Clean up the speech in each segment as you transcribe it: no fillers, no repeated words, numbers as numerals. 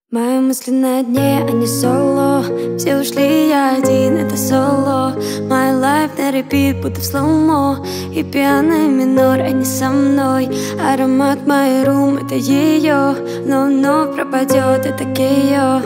Мои мысли на дне, они соло. Все ушли, я один, это соло. My life на repeat, будто в слоумо. И пьяный минор, они со мной. Аромат my room, это ее. Но вновь пропадет, это Кейо.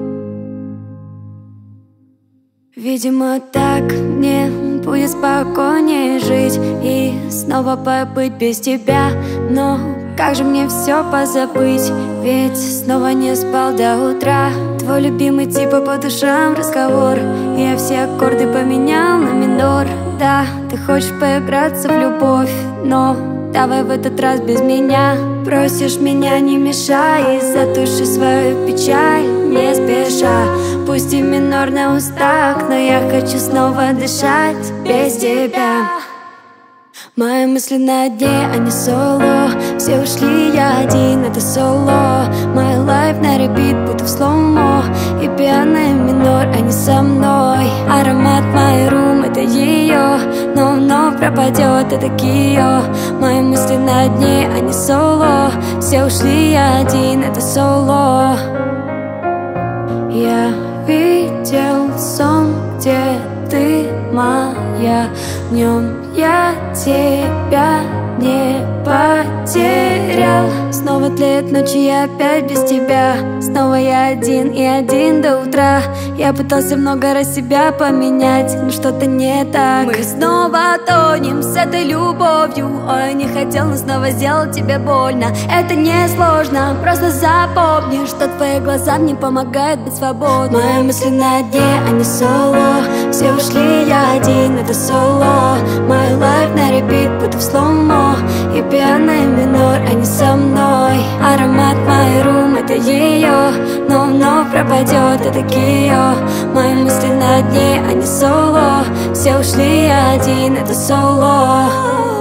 Видимо, так мне будет спокойнее жить и снова побыть без тебя. Но как же мне все позабыть, ведь снова не спал до утра. Твой любимый типа по душам разговор. Я все аккорды поменял на минор. Да, ты хочешь поиграться в любовь, но давай в этот раз без меня. Просишь меня, не мешай, затуши свою печаль не спеша. Пусть и минор на устах, но я хочу снова дышать без тебя. Мои мысли на дне, они соло. Все ушли, я один, это соло. My life на repeat, будто в слоумо. И пьяный минор, они со мной. Аромат my room, это ее. Но вновь пропадет, это Кейо. Мои мысли на дне, они соло. Все ушли, я один, это соло. Я видел сон, где ты моя. В нем я тебя не потерял. Снова тлеет ночи, я опять без тебя. Снова я один и один до утра. Я пытался много раз себя поменять, но что-то не так. Мы снова тонем с этой любовью. Ой, не хотел, но снова сделал тебе больно. Это не сложно, просто запомни, что твои глаза мне помогают быть свободной. Мои мысли на дне, они соло. Все ушли, я один, это соло. My life на repeat, будто в слоумо. И пьяный минор, они со мной. Аромат my room, это ее. Но вновь пропадет, это Кейо. Мои мысли на дне, они соло. Все ушли, я один, это соло.